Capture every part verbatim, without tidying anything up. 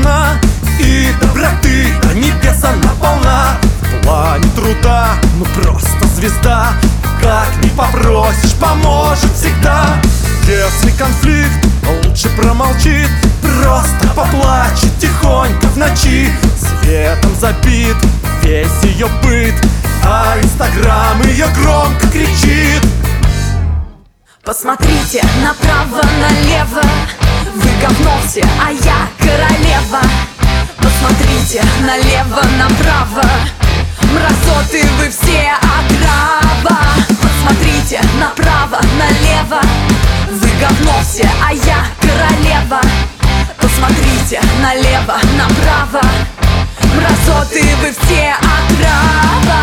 она, и доброты до небес она полна. В плане труда, ну просто звезда. Как ни попросишь, поможет всегда. Если конфликт, лучше промолчит, просто поплачет тихонько в ночи. Светом забит весь ее быт, а инстаграм ее громко кричит: посмотрите направо-налево, вы говно все, а я королева. Посмотрите налево-направо, мразоты вы все отрава. Посмотрите направо-налево, вы говно все, а я королева. Посмотрите налево-направо, мразоты вы все отрава.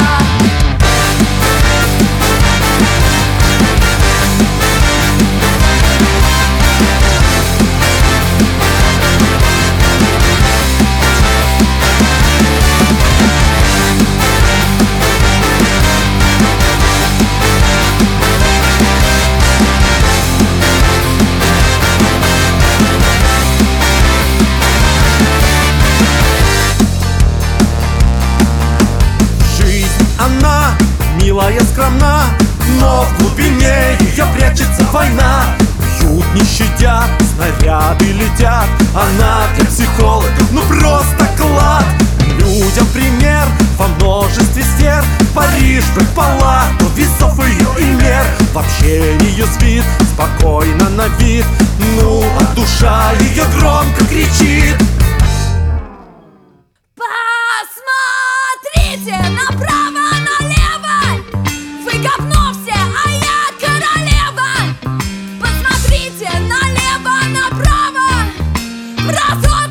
Она милая, скромна, но в глубине ее прячется война. Бьют, не щадя, снаряды летят. Она для психологов, ну просто клад. Людям пример во множестве сфер. Париж в палату весов ее и мер. В общении ее свит, спокойно на вид, ну а душа ее громко кричит: посмотрите направо-налево, вы говно все, а я королева. Посмотрите налево-направо, мразоты